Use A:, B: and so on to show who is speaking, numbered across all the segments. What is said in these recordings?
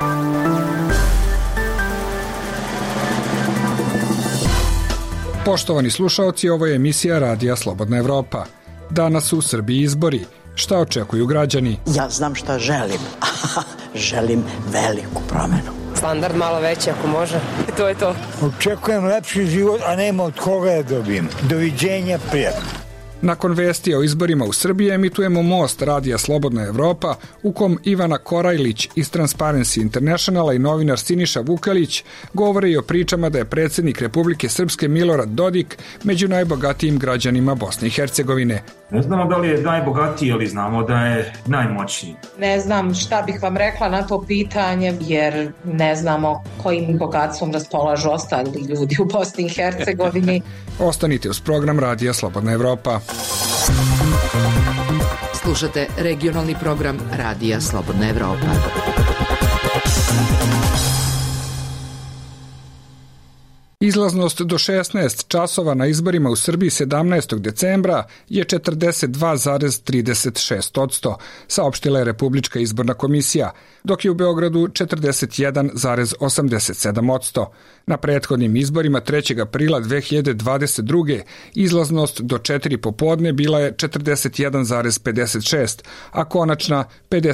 A: Poštovani slušaoci, ovo je emisija Radija Slobodna Evropa. Danas su u Srbiji izbori. Šta očekuju građani?
B: Ja znam šta želim. Želim veliku promenu.
C: Standard malo veći ako može. To je to.
D: Očekujem lepši život, a nema od koga ja dobijem. Doviđenja, prijatno.
A: Nakon vesti o izborima u Srbiji emitujemo Most Radija Slobodna Evropa, u kom Ivana Korajlić iz Transparency Internationala i novinar Siniša Vukelić govore i o pričama da je predsjednik Republike Srpske Milorad Dodik među najbogatijim građanima Bosne i Hercegovine.
E: Ne znamo da li je najbogatiji, ali znamo da je najmoćniji.
F: Ne znam šta bih vam rekla na to pitanje, jer ne znamo kojim bogatstvom raspolažu ostali ljudi u Bosni i Hercegovini.
A: Ostanite uz program Radija Slobodna Evropa.
G: Slušate regionalni program Radija Slobodna Evropa.
A: Izlaznost do 16 časova na izborima u Srbiji 17. decembra je 42,36%, saopštila je Republička izborna komisija, dok je u Beogradu 41,87%. Na prethodnim izborima 3. aprila 2022. izlaznost do 4 popodne bila je 41,56, a konačna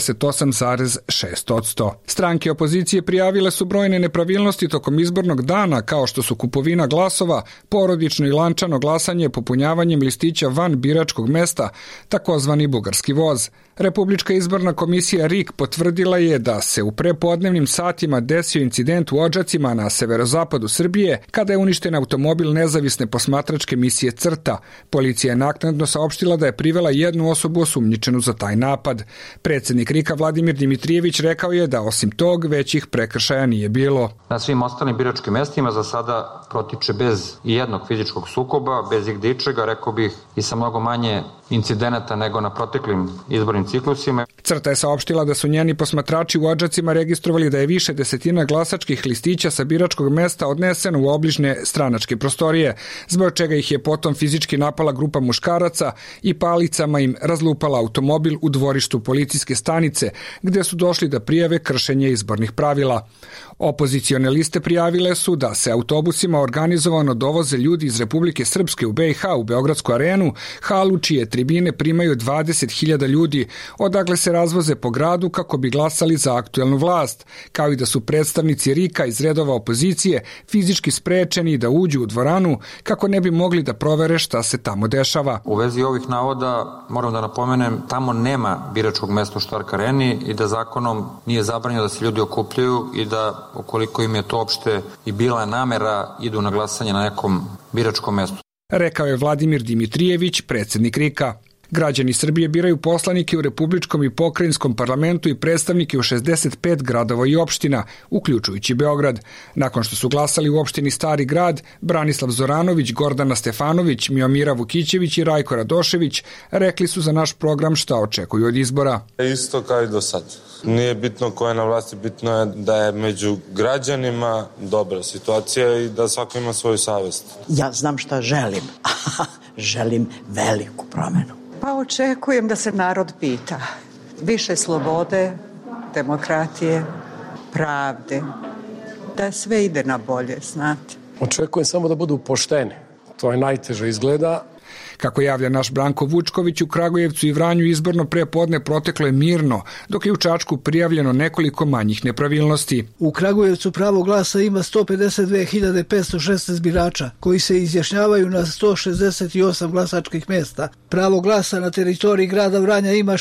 A: 58,6%. Stranke opozicije prijavile su brojne nepravilnosti tokom izbornog dana, kao što su kupovina glasova, porodično i lančano glasanje popunjavanjem listića van biračkog mesta, takozvani bugarski voz. Republička izborna komisija RIK potvrdila je da se u prepodnevnim satima desio incident u Odžacima na severozapadu Srbije, kada je uništen automobil nezavisne posmatračke misije CRTA. Policija je naknadno saopštila da je privela jednu osobu osumnjičenu za taj napad. Predsjednik RIK-a Vladimir Dimitrijević rekao je da osim tog većih prekršaja nije bilo.
H: Na svim ostalim biračkim mestima za sada protiče bez jednog fizičkog sukoba, bez igdičega, rekao bih i sa mnogo manje incidenata nego na proteklim izbornim ciklusima.
A: CRTA je saopštila da su njeni posmatrači u Odžacima registrovali da je više desetina glasačkih listića sa biračkog mesta odneseno u obližnje stranačke prostorije, zbog čega ih je potom fizički napala grupa muškaraca i palicama im razlupala automobil u dvorištu policijske stanice, gde su došli da prijave kršenje izbornih pravila. Opozicione liste prijavile su da se autobusima organizovano dovoze ljudi iz Republike Srpske u BiH u Beogradsku arenu, halu čije tribine primaju 20.000 ljudi, odakle se razvoze po gradu kako bi glasali za aktuelnu vlast, kao i da su predstavnici RIK-a iz redova opozicije fizički sprečeni da uđu u dvoranu kako ne bi mogli da provere šta se tamo dešava.
H: U vezi ovih navoda moram da napomenem, tamo nema biračkog mesta u Štark areni i da zakonom nije zabranjeno da se ljudi okupljaju i da ukoliko im je to opšte i bila namera, idu na glasanje na nekom biračkom mestu.
A: Rekao je Vladimir Dimitrijević, predsjednik RIK-a. Građani Srbije biraju poslanike u republičkom i pokrajinskom parlamentu i predstavnike u 65 gradova i opština, uključujući Beograd. Nakon što su glasali u opštini Stari grad, Branislav Zoranović, Gordana Stefanović, Miomira Vukićević i Rajko Radošević rekli su za naš program šta očekuju od izbora.
I: Isto kao i do sad. Nije bitno ko je na vlasti, bitno je da je među građanima dobra situacija i da svako ima svoju savest.
B: Ja znam šta želim. Želim veliku promenu.
J: Pa očekujem da se narod pita. Više slobode, demokratije, pravde. Da sve ide na bolje, znate.
K: Očekujem samo da budu pošteni. To je najteže izgleda.
A: Kako javlja naš Branko Vučković, u Kragujevcu i Vranju izborno prepodne proteklo je mirno, dok je u Čačku prijavljeno nekoliko manjih nepravilnosti.
L: U Kragujevcu pravo glasa ima 152.516 birača, koji se izjašnjavaju na 168 glasačkih mesta. Pravo glasa na teritoriji grada Vranja ima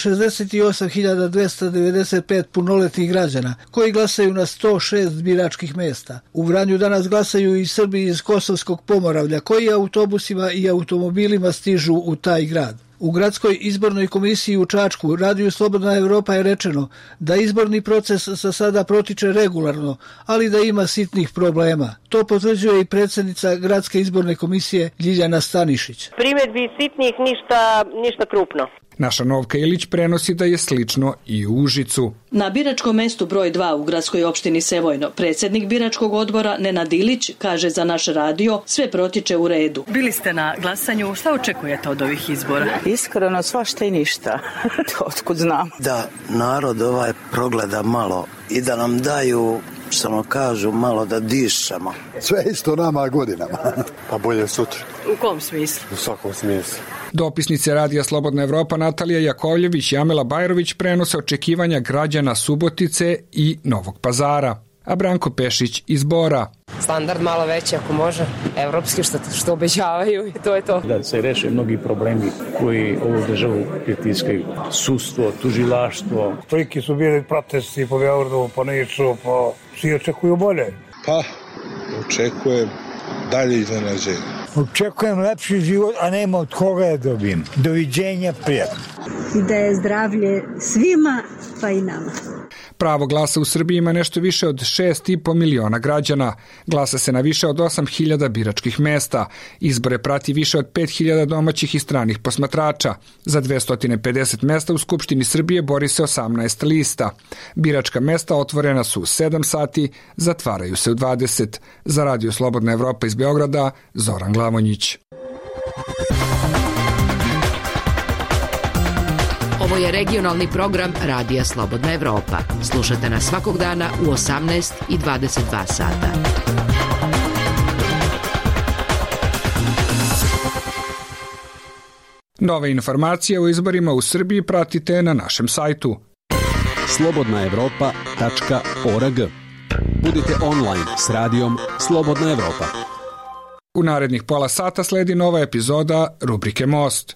L: 68.295 punoletnih građana, koji glasaju na 106 biračkih mesta. U Vranju danas glasaju i Srbi iz Kosovskog Pomoravlja, koji autobusima i automobilima stižu u taj grad. U gradskoj izbornoj komisiji u Čačku, Radiju Slobodna Evropa je rečeno da izborni proces za sada protiče regularno, ali da ima sitnih problema. To potvrđuje i predsjednica gradske izborne komisije Ljiljana Stanišić.
M: Primjedbi sitnih, ništa krupno.
A: Naša Novka Ilić prenosi da je slično i u Užicu.
M: Na biračkom mestu broj 2 u gradskoj opštini Sevojno, predsjednik biračkog odbora Nenad Ilić kaže za naš radio sve protiče u redu.
N: Bili ste na glasanju, šta očekujete od ovih izbora?
O: Iskreno svašta i ništa, otkud znam.
P: Da narod progleda malo i da nam daju, samo kažu, malo da dišemo.
Q: Sve isto nama godinama. Pa bolje sutra.
N: U kom smislu?
Q: U svakom smislu.
A: Dopisnice Radija Slobodna Evropa Natalija Jakovljević i Amela Bajrović prenose očekivanja građana Subotice i Novog Pazara, a Branko Pešić iz Bora.
C: Standard malo veći ako može, evropski što obećavaju i to je to.
R: Da se reše mnogi problemi koji ovu državu pritiskaju. Sudstvo, tužilaštvo.
D: Toliki su bili protesti po Beogradu, po Nišu, svi očekuju bolje.
Q: Pa, očekujem dalje iznenađenje.
D: Očekujem lepši život, a nema od koga je dobijem. Doviđenja, prijatno.
S: I da je zdravlje svima, pa i nama.
A: Pravo glasa u Srbiji ima nešto više od 6,5 miliona građana. Glasa se na više od 8.000 biračkih mesta. Izbore prati više od 5.000 domaćih i stranih posmatrača. Za 250 mesta u Skupštini Srbije bori se 18 lista. Biračka mesta otvorena su u 7 sati, zatvaraju se u 20. Za Radio Slobodna Evropa iz Beograda, Zoran Glavonjić.
G: Ovo je regionalni program Radija Slobodna Evropa. Slušate nas svakog dana u 18 i 22 sata.
A: Nove informacije o izborima u Srbiji pratite na našem sajtu
T: slobodnaevropa.org. Budite online s radijom Slobodna Evropa.
A: U narednih pola sata sledi nova epizoda rubrike Most.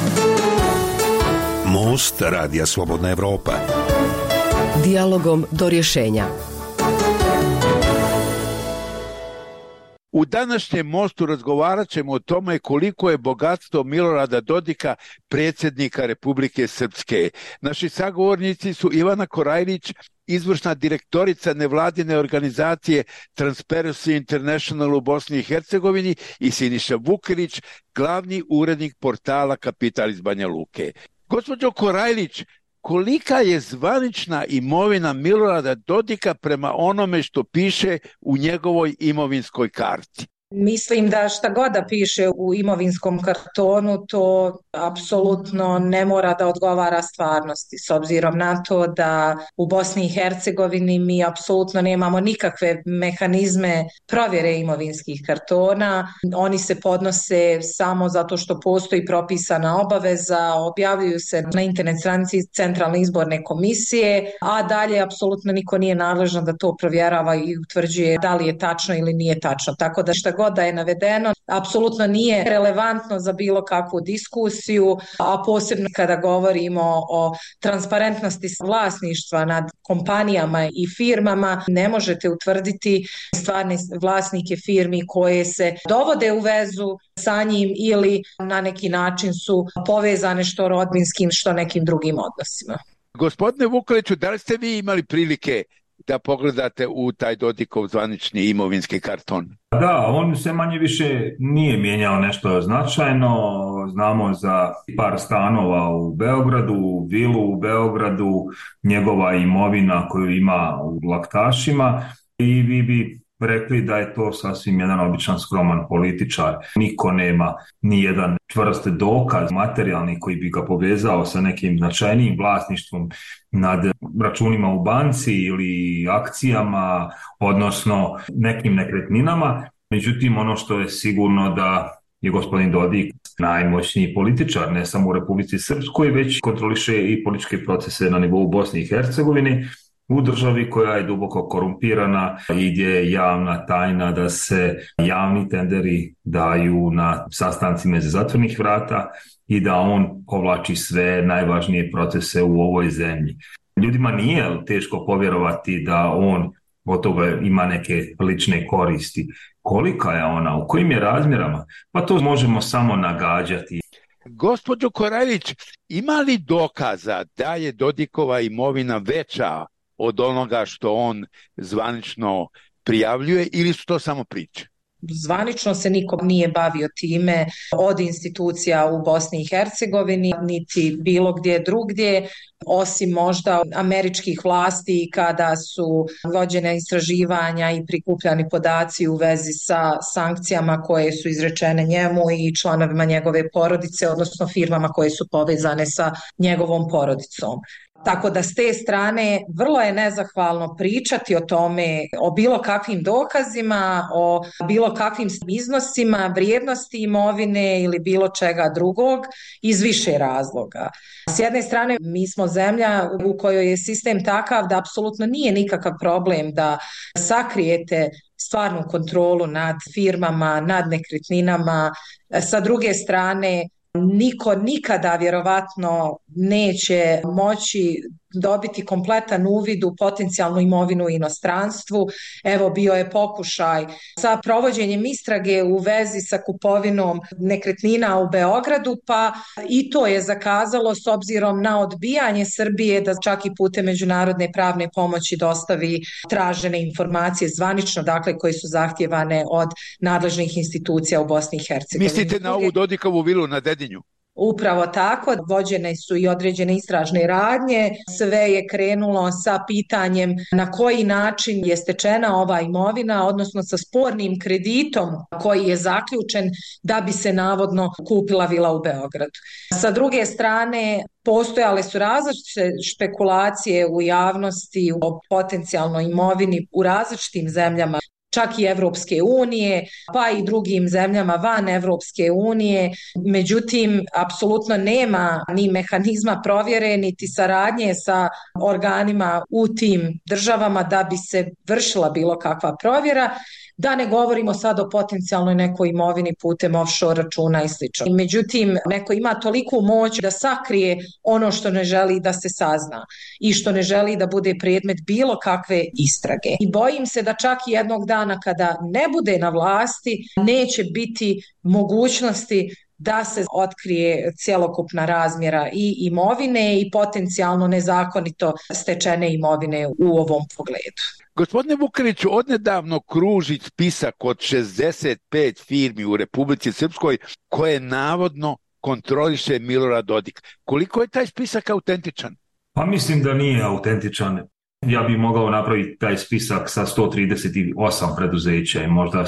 U: Most Radija Slobodna Evropa.
G: Dijalogom do rješenja.
V: U današnjem Mostu razgovarat ćemo o tome koliko je bogatstvo Milorada Dodika, predsjednika Republike Srpske. Naši sagovornici su Ivana Korajlić, izvršna direktorica nevladine organizacije Transparency International u Bosni i Hercegovini, i Siniša Vukilić, glavni urednik portala Kapital iz Banja Luke. Gospođo Korajlić, kolika je zvanična imovina Milorada Dodika prema onome što piše u njegovoj imovinskoj karti?
F: Mislim da šta god da piše u imovinskom kartonu, to apsolutno ne mora da odgovara stvarnosti, s obzirom na to da u Bosni i Hercegovini mi apsolutno nemamo nikakve mehanizme provjere imovinskih kartona. Oni se podnose samo zato što postoji propisana obaveza, objavljuju se na internet stranici Centralne izborne komisije, a dalje apsolutno niko nije nadležan da to provjerava i utvrđuje da li je tačno ili nije tačno. Tako da šta god da je navedeno, apsolutno nije relevantno za bilo kakvu diskusiju, a posebno kada govorimo o transparentnosti vlasništva nad kompanijama i firmama, ne možete utvrditi stvarne vlasnike firmi koje se dovode u vezu sa njim ili na neki način su povezane što rodbinskim, što nekim drugim odnosima.
V: Gospodine Vukiliću, da li ste vi imali prilike da pogledate u taj Dodikov zvanični imovinski karton?
E: Da, on se manje više nije mijenjao nešto značajno. Znamo za par stanova u Beogradu, vilu u Beogradu, njegova imovina koju ima u Laktašima, i vi bi rekli da je to sasvim jedan običan skroman političar. Niko nema ni jedan čvrst dokaz materijalni koji bi ga povezao sa nekim značajnijim vlasništvom nad računima u banci ili akcijama, odnosno nekim nekretninama. Međutim, ono što je sigurno da je gospodin Dodik najmoćniji političar, ne samo u Republici Srpskoj, već kontroliše i političke procese na nivou Bosne i Hercegovine, u državi koja je duboko korumpirana i gdje je javna tajna da se javni tenderi daju na sastancima iza zatvorenih vrata i da on povlači sve najvažnije procese u ovoj zemlji. Ljudima nije teško povjerovati da on od toga ima neke lične koristi. Kolika je ona, u kojim je razmjerama? Pa to možemo samo nagađati.
V: Gospođo Korajlić, ima li dokaza da je Dodikova imovina veća od onoga što on zvanično prijavljuje, ili su to samo priče?
F: zvanično se niko nije bavio time od institucija u Bosni i Hercegovini, niti bilo gdje drugdje, osim možda američkih vlasti kada su vođene istraživanja i prikupljani podaci u vezi sa sankcijama koje su izrečene njemu i članovima njegove porodice, odnosno firmama koje su povezane sa njegovom porodicom. Tako da s te strane vrlo je nezahvalno pričati o tome, o bilo kakvim dokazima, o bilo kakvim iznosima, vrijednosti imovine ili bilo čega drugog iz više razloga. S jedne strane, mi smo zemlja u kojoj je sistem takav da apsolutno nije nikakav problem da sakrijete stvarnu kontrolu nad firmama, nad nekretninama. Sa druge strane, niko nikada vjerovatno neće moći dobiti kompletan uvid u potencijalnu imovinu u inostranstvu. Evo, bio je pokušaj sa provođenjem istrage u vezi sa kupovinom nekretnina u Beogradu, pa i to je zakazalo s obzirom na odbijanje Srbije da čak i putem međunarodne pravne pomoći dostavi tražene informacije zvanično, dakle koje su zahtjevane od nadležnih institucija u Bosni i Hercegovini.
V: Mislite na ovu Dodikovu vilu na Dedinju?
F: Upravo tako, vođene su i određene istražne radnje, sve je krenulo sa pitanjem na koji način je stečena ova imovina, odnosno sa spornim kreditom koji je zaključen da bi se navodno kupila vila u Beogradu. Sa druge strane, postojale su različite špekulacije u javnosti o potencijalnoj imovini u različitim zemljama, čak i Evropske unije, pa i drugim zemljama van Evropske unije. Međutim, apsolutno nema ni mehanizma provjere, niti saradnje sa organima u tim državama da bi se vršila bilo kakva provjera. Da ne govorimo sad o potencijalnoj nekoj imovini putem offshore računa i slično. Međutim, neko ima toliku moć da sakrije ono što ne želi da se sazna i što ne želi da bude predmet bilo kakve istrage. I bojim se da čak i jednog dana kada ne bude na vlasti, neće biti mogućnosti da se otkrije cjelokupna razmjera i imovine i potencijalno nezakonito stečene imovine u ovom pogledu.
V: Gospodine Vukeliću, odnedavno kruži spisak od 65 firmi u Republici Srpskoj koje navodno kontroliše Milorad Dodik. Koliko je taj spisak autentičan?
E: Pa mislim da nije autentičan. Ja bih mogao napraviti taj spisak sa 138 preduzeća i možda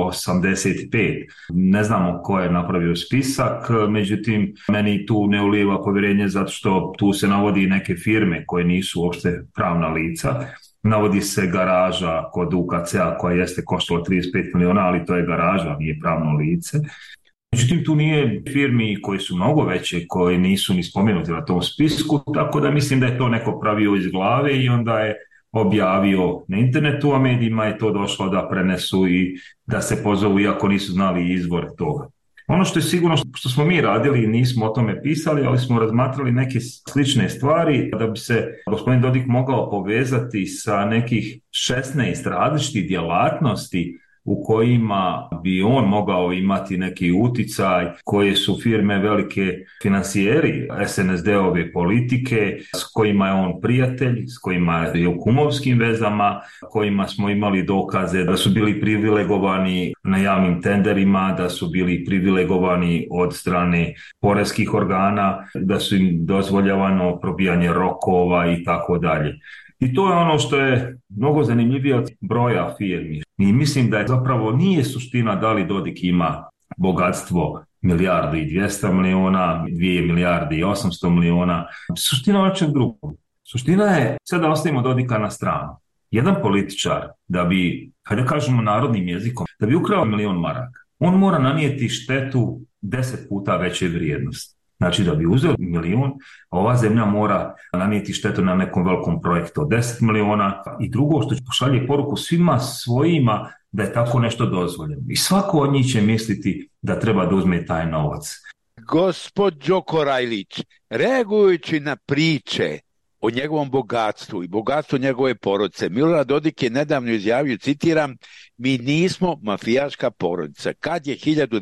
E: 185. Ne znamo ko je napravio spisak, međutim, meni tu ne ulijeva povjerenje zato što tu se navodi neke firme koje nisu uopšte pravna lica. Navodi se garaža kod UKC-a koja jeste koštala 35 miliona, ali to je garaža, nije pravno lice. Međutim, tu nije firmi koji su mnogo veće, koji nisu ni spomenuti na tom spisku, tako da mislim da je to neko pravio iz glave i onda je objavio na internetu, a medijima je to došlo da prenesu i da se pozovu iako nisu znali izvor toga. Ono što je sigurno što smo mi radili, nismo o tome pisali, ali smo razmatrali neke slične stvari da bi se gospodin Dodik mogao povezati sa nekih 16 različitih djelatnosti u kojima bi on mogao imati neki uticaj, koje su firme velike financijeri SNSD-ove politike, s kojima je on prijatelj, s kojima je u kumovskim vezama, kojima smo imali dokaze da su bili privilegovani na javnim tenderima, da su bili privilegovani od strane poreskih organa, da su im dozvoljavano probijanje rokova i tako dalje. I to je ono što je mnogo zanimljivije od broja firmi. I mislim da je zapravo nije suština da li Dodik ima bogatstvo 1,2 milijarde, 2 milijarde i 800 miliona. Suština je nečeg drugog. Suština je, sad da ostavimo Dodika na stranu. Jedan političar da bi, hajde kažemo narodnim jezikom, da bi ukrao 1 milion maraka, on mora nanijeti štetu 10 puta veće vrijednosti. Znači da bi uzeo 1 milion, ova zemlja mora nanijeti štetu na nekom velikom projektu od 10 miliona i drugo što će pošalje poruku svima svojima da je tako nešto dozvoljeno. I svako od njih će misliti da treba da uzme taj novac.
V: Gospođo Korajlić, reagujući na priče o njegovom bogatstvu i bogatstvu njegove porodice. Milorad Dodik je nedavno izjavio, citiram, mi nismo mafijaška porodica. Kad je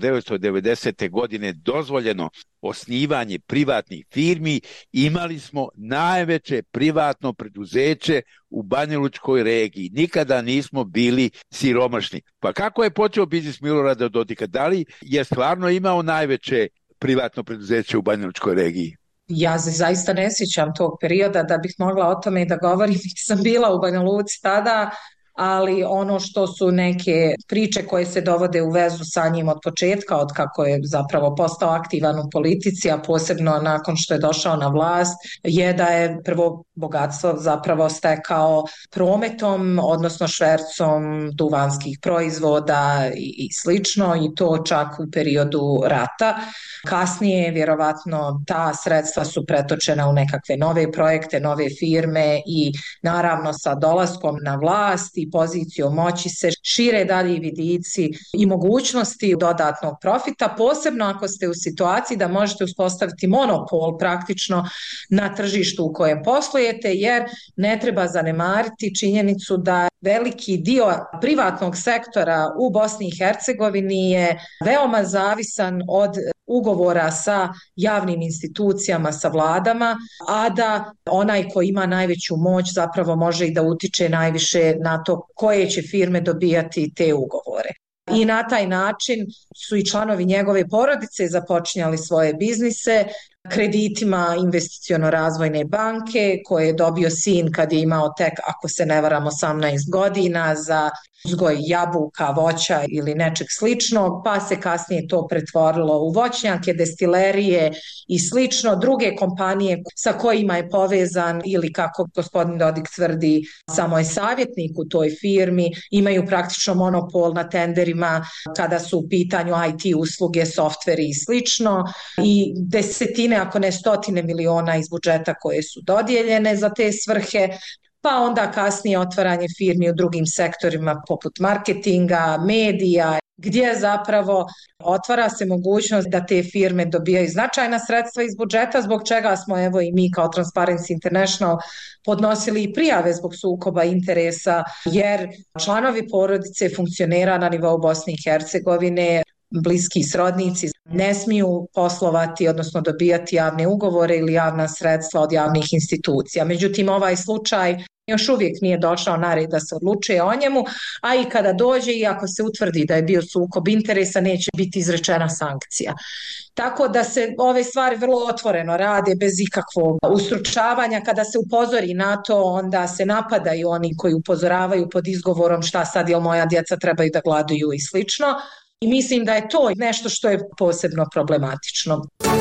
V: 1990. godine dozvoljeno osnivanje privatnih firmi, imali smo najveće privatno preduzeće u Banjalučkoj regiji. Nikada nismo bili siromašni. Pa kako je počeo biznis Milorada Dodika? Da li je stvarno imao najveće privatno preduzeće u Banjalučkoj regiji?
F: Ja se zaista ne sjećam tog perioda da bih mogla o tome i da govorim, sam bila u Banja Luci tada, ali ono što su neke priče koje se dovode u vezu sa njim od početka, od kako je zapravo postao aktivan u politici, a posebno nakon što je došao na vlast, je da je prvo bogatstvo zapravo stekao prometom, odnosno švercom duvanskih proizvoda i slično, i to čak u periodu rata. Kasnije, vjerovatno, ta sredstva su pretočena u nekakve nove projekte, nove firme i naravno sa dolaskom na vlast i pozicijom moći se šire dalji vidici i mogućnosti dodatnog profita, posebno ako ste u situaciji da možete uspostaviti monopol praktično na tržištu u kojem poslujete, jer ne treba zanemariti činjenicu da veliki dio privatnog sektora u Bosni i Hercegovini je veoma zavisan od ugovora sa javnim institucijama, sa vladama, a da onaj ko ima najveću moć zapravo može i da utiče najviše na to koje će firme dobijati te ugovore. I na taj način su i članovi njegove porodice započinjali svoje biznise kreditima investiciono-razvojne banke koje je dobio sin kad je imao tek, ako se ne varam, 18 godina za uzgoj jabuka, voća ili nečeg sličnog, pa se kasnije to pretvorilo u voćnjake, destilerije i slično. Druge kompanije sa kojima je povezan ili, kako gospodin Dodik tvrdi, samo je savjetnik u toj firmi, imaju praktično monopol na tenderima kada su u pitanju IT usluge, softveri i slično, i desetine, ako ne stotine miliona iz budžeta koje su dodijeljene za te svrhe, pa onda kasnije otvaranje firmi u drugim sektorima poput marketinga, medija, gdje zapravo otvara se mogućnost da te firme dobijaju značajna sredstva iz budžeta, zbog čega smo evo i mi kao Transparency International podnosili i prijave zbog sukoba interesa, jer članovi porodice funkcionera na nivou Bosne i Hercegovine, bliski srodnici, ne smiju poslovati, odnosno dobijati javne ugovore ili javna sredstva od javnih institucija. Međutim, ovaj slučaj još uvijek nije došao na red da se odlučuje o njemu, a i kada dođe i ako se utvrdi da je bio sukob interesa, neće biti izrečena sankcija. Tako da se ove stvari vrlo otvoreno rade, bez ikakvog ustručavanja. Kada se upozori na to, onda se napadaju oni koji upozoravaju pod izgovorom šta sad, jel moja djeca trebaju da gladuju i slično. I mislim da je to nešto što je posebno problematično.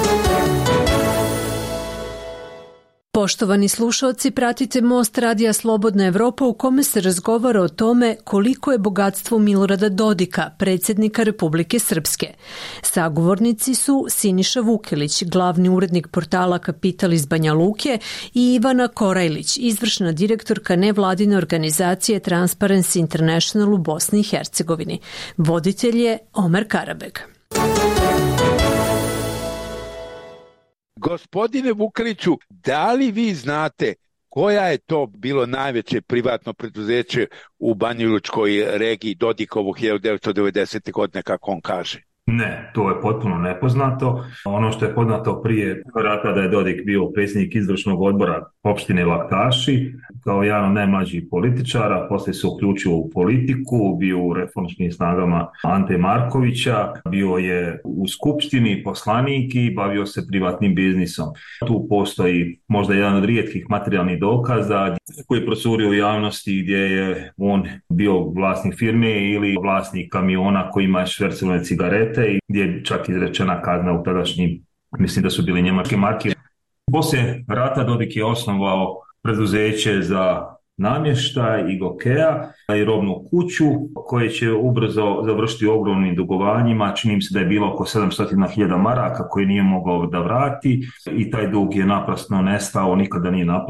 H: Poštovani slušalci, pratite Most Radija Slobodna Evropa u kome se razgovara o tome koliko je bogatstvo Milorada Dodika, predsjednika Republike Srpske. Sagovornici su Siniša Vukelić, glavni urednik portala Kapital iz Banja Luke, i Ivana Korajlić, izvršna direktorka nevladine organizacije Transparency International u Bosni i Hercegovini. Voditelj je Omer Karabeg.
V: Gospodine Vukeliću, da li vi znate koja je to bilo najveće privatno preduzeće u Banjalučkoj regiji Dodikovu 1990. godine, kako on kaže?
E: Ne, to je potpuno nepoznato. Ono što je poznato prije rata da je Dodik bio predsjednik izvršnog odbora opštine Laktaši, kao jedan od najmlađih političara, poslije se uključio u politiku, bio u reformskim snagama Ante Markovića, bio je u skupštini poslanik i bavio se privatnim biznisom. Tu postoji možda jedan od rijetkih materijalnih dokaza koji je procurio u javnosti gdje je on bio vlasnik firme ili vlasnik kamiona kojima je švercovane cigarete i gdje je čak izrečena kazna u tadašnjim, mislim da su bili njemačke marke. Poslije rata Dodik je osnovao preduzeće za namještaj i Gokea i robnu kuću koje će ubrzo završiti ogromnim dugovanjima. Čini mi se da je bilo oko 700.000 maraka koje nije mogao da vrati i taj dug je naprasno nestao, nikada nije naplaćen.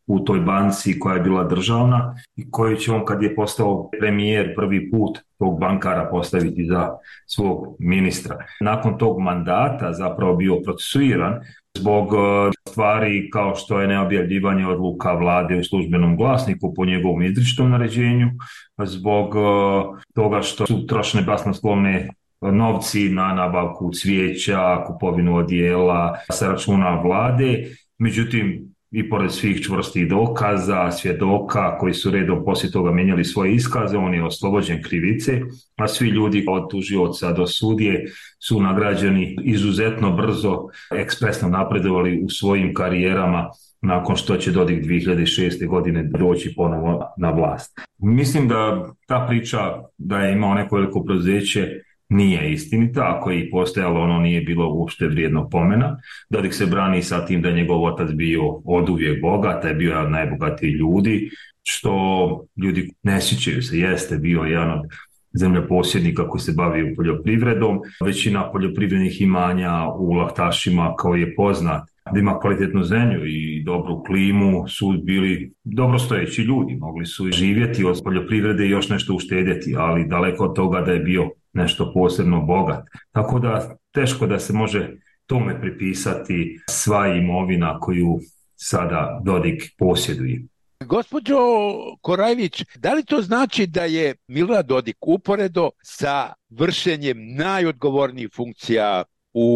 E: u toj banci koja je bila državna i koju će on, kad je postao premijer, prvi put tog bankara postaviti za svog ministra. Nakon tog mandata zapravo bio procesuiran zbog stvari kao što je neobjavljivanje odluka vlade u službenom glasniku po njegovom izričitom naređenju, zbog toga što su trošene basnoslovne novci na nabavku cvijeća, kupovinu odijela sa računa vlade. Međutim, i pored svih čvrstih dokaza, svjedoka koji su redom poslije toga mijenjali svoje iskaze, on je oslobođen krivice, a svi ljudi od tužioca do sudije su nagrađeni izuzetno brzo, ekspresno napredovali u svojim karijerama nakon što će Dodik 2006. godine doći ponovo na vlast. Mislim da ta priča da je imao neko veliko preduzeće nije istinita, ako je i postojalo, ono nije bilo uopšte vrijedno pomena. Dodik se brani sa tim da je njegov otac bio oduvijek bogat, je bio jedan od najbogatijih ljudi, što ljudi ne sjećaju se, jeste bio jedan od zemljoposjednika koji se bavio poljoprivredom. Većina poljoprivrednih imanja u Laktašima, kao je poznat, da ima kvalitetnu zemlju i dobru klimu, su bili dobrostojeći ljudi, mogli su živjeti od poljoprivrede i još nešto uštedjeti, ali daleko od toga da je bio nešto posebno bogat. Tako da teško da se može tome pripisati sva imovina koju sada Dodik posjeduje.
V: Gospođo Korajvić, da li to znači da je Milorad Dodik uporedo sa vršenjem najodgovornijih funkcija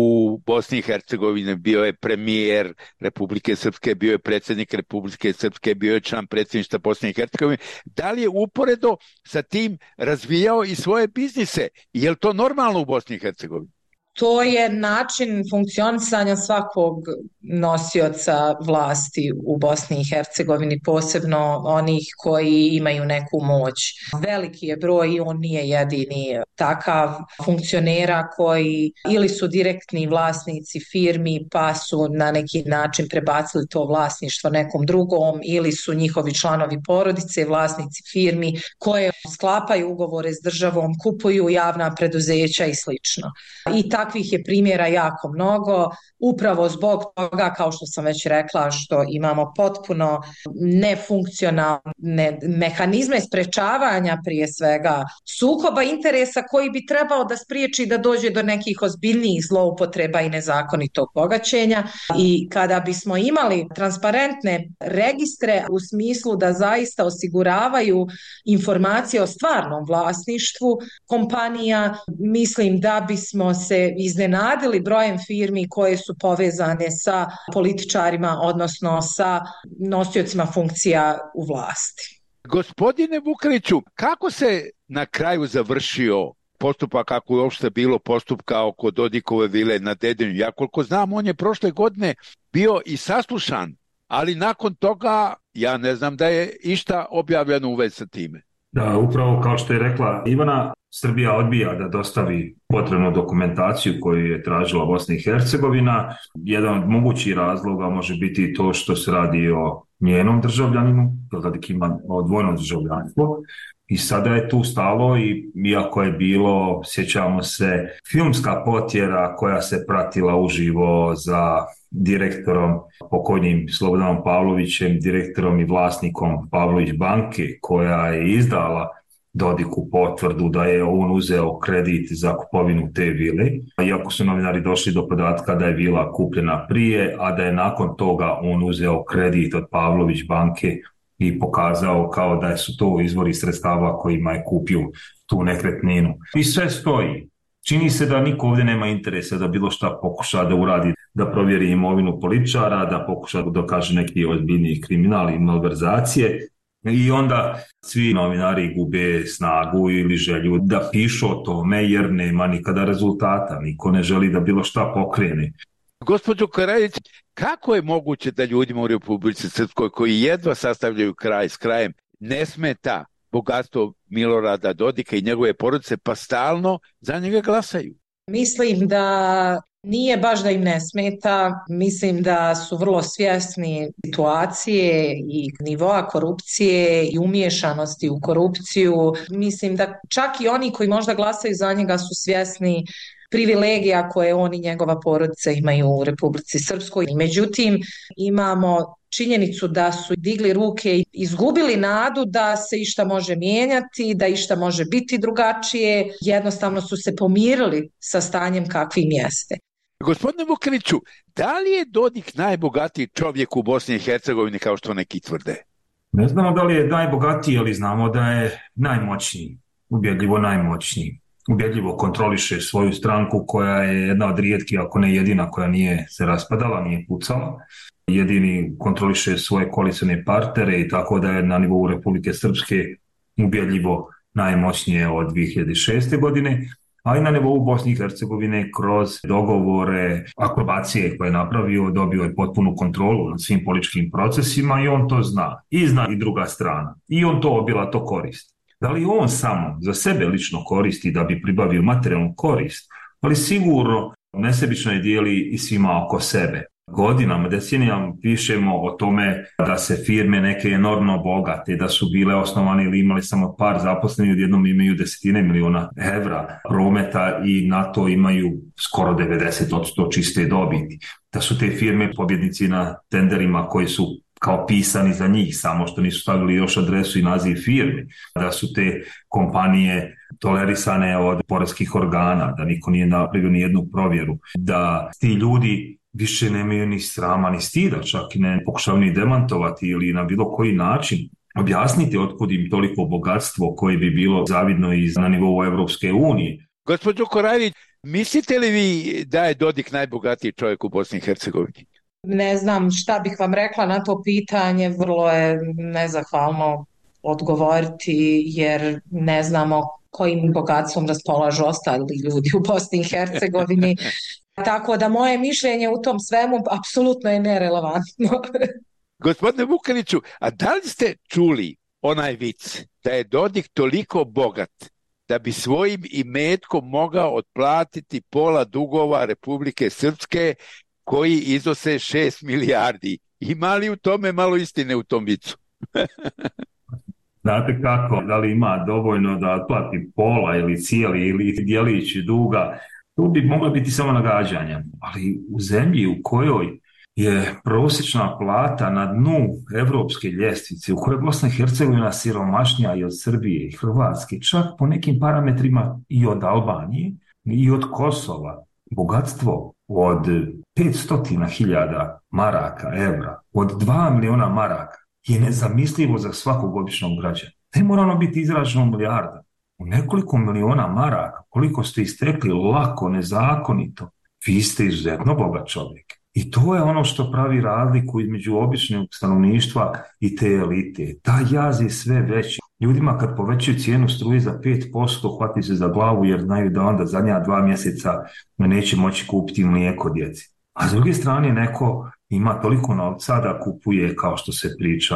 V: u Bosni i Hercegovini, bio je premijer Republike Srpske, bio je predsjednik Republike Srpske, bio je član predsjedništva Bosne i Hercegovine, da li je uporedo sa tim razvijao i svoje biznise? Je li to normalno u Bosni i Hercegovini?
F: To je način funkcionisanja svakog nosioca vlasti u Bosni i Hercegovini, posebno onih koji imaju neku moć. Veliki je broj i on nije jedini takav funkcionera koji ili su direktni vlasnici firmi pa su na neki način prebacili to vlasništvo nekom drugom, ili su njihovi članovi porodice vlasnici firmi koje sklapaju ugovore s državom, kupuju javna preduzeća i slično. I takvih je primjera jako mnogo, upravo zbog toga, kao što sam već rekla, što imamo potpuno nefunkcionalne mehanizme sprečavanja, prije svega sukoba interesa koji bi trebao da spriječi da dođe do nekih ozbiljnijih zloupotreba i nezakonitog bogaćenja. I kada bismo imali transparentne registre u smislu da zaista osiguravaju informacije o stvarnom vlasništvu kompanija, mislim da bismo se iznenadili brojem firmi koje su povezane sa političarima, odnosno sa nosiocima funkcija u vlasti.
V: Gospodine Vukeliću, kako se na kraju završio postupak, kako je uopšte bilo postupka oko Dodikove vile na Dedinju? Ja koliko znam, on je prošle godine bio i saslušan, ali nakon toga ja ne znam da je išta objavljeno u vezi sa time.
E: Da, upravo kao što je rekla Ivana, Srbija odbija da dostavi potrebnu dokumentaciju koju je tražila Bosna i Hercegovina. Jedan od mogućih razloga može biti to što se radi o njenom državljaninu, Dodik ima dvojno državljanstvo. I sada je tu stalo i iako je bilo, sjećamo se, filmska potjera koja se pratila uživo za direktorom, pokojnim Slobodanom Pavlovićem, direktorom i vlasnikom Pavlović banke, koja je izdala Dodiku potvrdu da je on uzeo kredit za kupovinu te vile, iako su novinari došli do podatka da je vila kupljena prije, a da je nakon toga on uzeo kredit od Pavlović banke i pokazao kao da su to izvori sredstava kojima je kupio tu nekretninu. I sve stoji. Čini se da niko ovdje nema interesa da bilo šta pokuša da uradi, da provjeri imovinu političara, da pokuša da dokaže neki ozbiljniji kriminal i malverzacije. I onda svi novinari gube snagu ili želju da pišu o tome jer nema nikada rezultata. Niko ne želi da bilo šta pokrene.
V: Gospođo Karajić, kako je moguće da ljudima u Republici Srpskoj koji jedva sastavljaju kraj s krajem ne smeta bogatstvo Milorada Dodika i njegove porodice, pa stalno za njega glasaju?
F: Mislim da nije baš da im ne smeta, mislim da su vrlo svjesni situacije i nivoa korupcije i umiješanosti u korupciju. Mislim da čak i oni koji možda glasaju za njega su svjesni privilegija koje on i njegova porodica imaju u Republici Srpskoj. Međutim, imamo činjenicu da su digli ruke i izgubili nadu da se išta može mijenjati, da išta može biti drugačije, jednostavno su se pomirili sa stanjem kakvim jeste.
V: Gospodine Vukeliću, da li je Dodik najbogatiji čovjek u Bosni i Hercegovini kao što neki tvrde?
E: Ne znamo da li je najbogatiji, ali znamo da je najmoćniji, ubjedljivo najmoćniji. Ubjedljivo kontroliše svoju stranku koja je jedna od rijetkih, ako ne jedina, koja nije se raspadala, nije pucala. Jedini kontroliše svoje koalicione partnere i tako da je na nivou Republike Srpske ubjedljivo najmoćnije od 2006. godine, a i na nivou Bosne i Hercegovine kroz dogovore, akrobacije koje je napravio, dobio je potpunu kontrolu nad svim političkim procesima i on to zna. I zna i druga strana. I on to obilato koristi. Da li on samo za sebe lično koristi da bi pribavio materijalnu korist, ali sigurno nesebično je dijeli i svima oko sebe. Godinama, decenijama pišemo o tome da se firme neke enormno bogate, da su bile osnovane ili imali samo par zaposlenih, odjednom imaju desetine miliona evra prometa i na to imaju skoro 90% čiste dobiti. Da su te firme pobjednici na tenderima koji su kao pisani za njih, samo što nisu stavili još adresu i naziv firme, da su te kompanije tolerisane od poreskih organa, da niko nije napravio ni jednu provjeru, da ti ljudi više nemaju ni srama ni stida, čak i ne pokušavaju ni demantovati ili na bilo koji način objasniti otkud im toliko bogatstvo koje bi bilo zavidno i na nivou Evropske unije.
V: Gospođo Korajlić, mislite li vi da je Dodik najbogatiji čovjek u Bosni i Hercegovini?
F: Ne znam šta bih vam rekla na to pitanje, vrlo je nezahvalno odgovoriti jer ne znamo kojim bogatstvom raspolažu ostali ljudi u Bosni i Hercegovini. Tako da moje mišljenje u tom svemu apsolutno je nerelevantno.
V: Gospodine Vukeliću, a da li ste čuli onaj vic da je Dodik toliko bogat da bi svojim imetkom mogao otplatiti pola dugova Republike Srpske koji iznose 6 milijardi? Ima li u tome malo istine u tom vicu?
E: Znate kako, da li ima dovoljno da otplati pola ili cijeli ili dijelić duga? Tu bi mogla biti samo nagađanja, ali u zemlji u kojoj je prosječna plata na dnu evropske ljestvice, u kojoj je Bosna i Hercegovina siromašnija i od Srbije i Hrvatske, čak po nekim parametrima i od Albanije i od Kosova, bogatstvo od 500.000 maraka, evra, od 2 miliona maraka je nezamislivo za svakog običnog građana. Ne mora ono biti izraženo milijarda. U nekoliko miliona maraka, koliko ste istekli lako, nezakonito, vi ste izuzetno bogat čovjek. I to je ono što pravi razliku između običnog stanovništva i te elite. Ta jaz je sve veći. Ljudima kad povećaju cijenu struje za 5%, hvati se za glavu jer znaju da onda zadnja 2 mjeseca neće moći kupiti mlijeko djeci. A s druge strane neko ima toliko novca da kupuje, kao što se priča,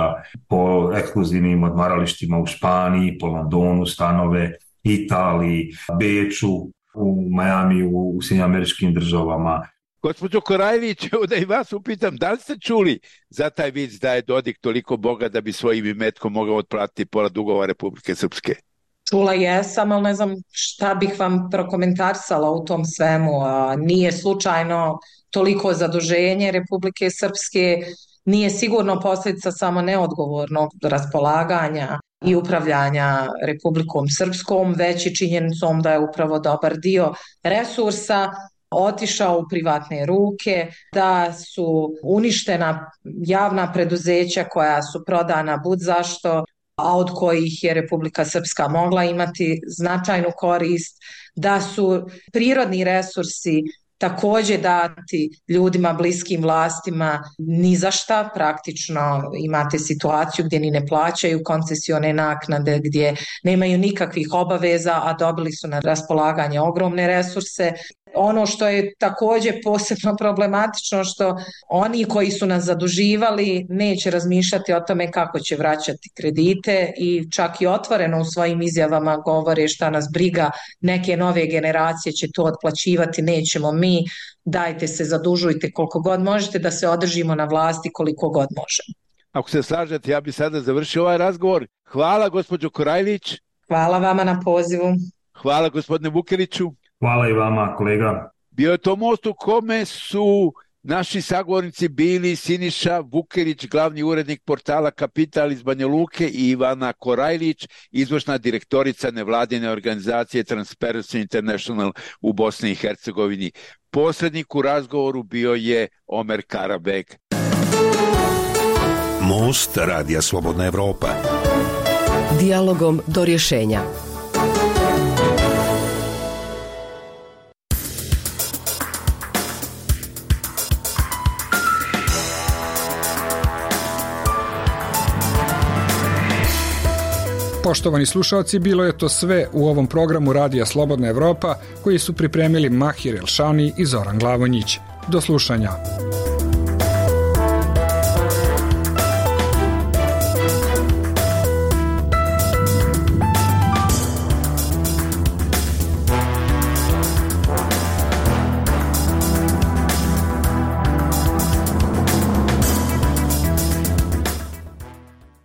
E: po ekskluzivnim odmaralištima u Španiji, po Londonu stanove, Italiji, Beču, u Miami, u Sjedinjenim Američkim Državama.
V: Gospođo Korajlić, da i vas upitam, da li ste čuli za taj vic da je Dodik toliko bogat da bi svojim imetkom mogao otplatiti pola dugova Republike Srpske?
F: Čula jesam, ali ne znam šta bih vam prokomentarisala u tom svemu. Nije slučajno toliko zaduženje Republike Srpske, nije sigurno posljedica samo neodgovornog raspolaganja i upravljanja Republikom Srpskom, već i činjenicom da je upravo dobar dio resursa otišao u privatne ruke, da su uništena javna preduzeća koja su prodana budzašto, a od kojih je Republika Srpska mogla imati značajnu korist, da su prirodni resursi također dati ljudima bliskim vlastima ni za šta, praktično imate situaciju gdje ni ne plaćaju koncesione naknade, gdje nemaju nikakvih obaveza, a dobili su na raspolaganje ogromne resurse. Ono što je također posebno problematično, što oni koji su nas zaduživali neće razmišljati o tome kako će vraćati kredite i čak i otvoreno u svojim izjavama govore šta nas briga, neke nove generacije će to otplaćivati, nećemo mi, dajte se zadužujte koliko god možete da se održimo na vlasti koliko god možemo.
V: Ako se slažete, ja bih sada završio ovaj razgovor. Hvala gospođo Korajlić.
F: Hvala vama na pozivu.
V: Hvala gospodine Vukeliću.
E: Hvala i vama, kolega.
V: Bio je to most u kome su naši sagovornici bili Siniša Vukerić, glavni urednik portala Kapital iz Banja Luke, i Ivana Korajlić, izvršna direktorica nevladine organizacije Transparency International u Bosni i Hercegovini. Posrednik u razgovoru bio je Omer Karabeg.
U: Most Radija Slobodna Evropa.
G: Dijalogom do rješenja.
A: Poštovani slušalci, bilo je to sve u ovom programu Radija Slobodna Evropa koji su pripremili Mahir Elšani i Zoran Glavonjić. Do slušanja.